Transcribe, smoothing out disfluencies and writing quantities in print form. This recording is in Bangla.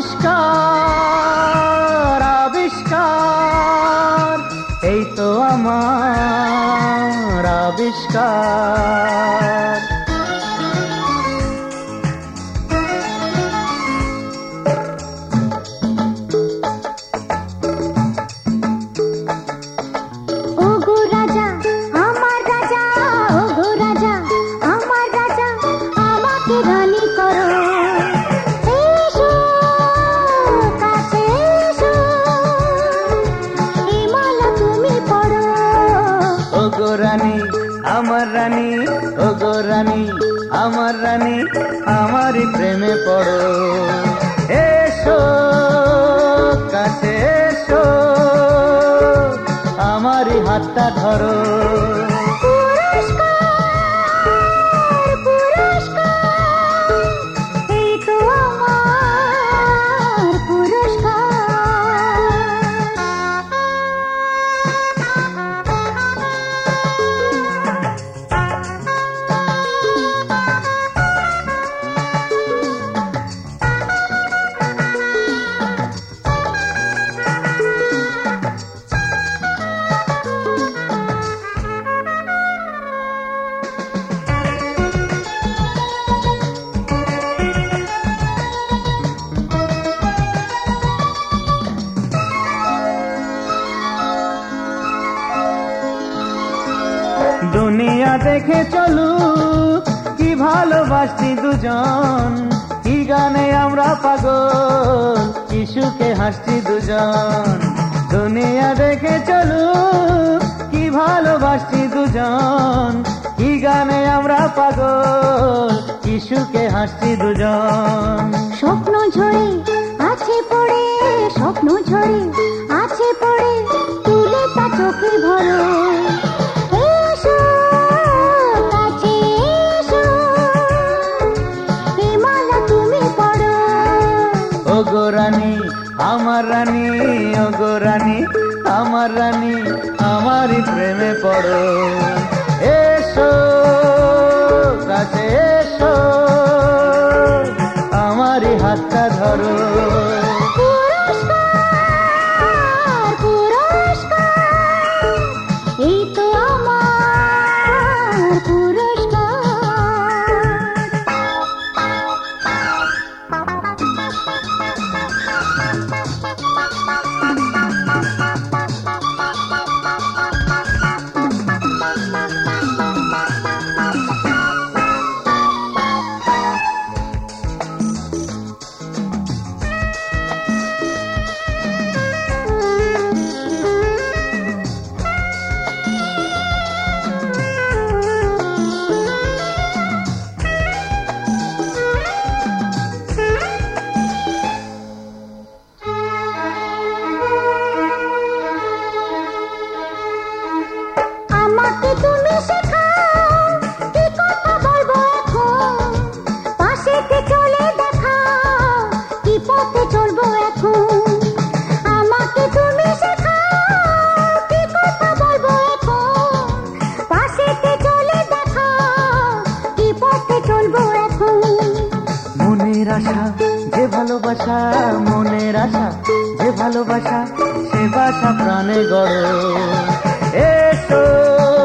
আবিষ্কার আবিষ্কার, এই তো আমার আবিষ্কার। রানী আমার রানী, ও গো রানী আমার রানী, আমারই প্রেমে পড়ো। এসো কাছে এসো, আমারই হাতটা ধরো। দুনিয়া দেখে চলু কি ভালোবাসি দুজন, কি গানে আমরা পাগল, কি সুখে হাসছি দুজন। দুনিয়া দেখে চলু কি ভালোবাসি দুজন, কি গানে আমরা পাগল, কি সুখে হাসছি দুজন। স্বপ্ন ঝরে আছে পড়ে, স্বপ্ন ঝরে আছে পড়ে, তুলে তা চোখে ভরো। ও গো রানী আমার রানী, ও গো রানী আমার রানী, আমারই প্রেমে পড়ো। এসো কাছে এসো, আমারই হাতটা ধরো। এই তো আমার পুরস্কার। মনের আশা যে ভালোবাসা, মনের আশা যে ভালোবাসা, সে বাসা প্রাণে গড়ো। এসো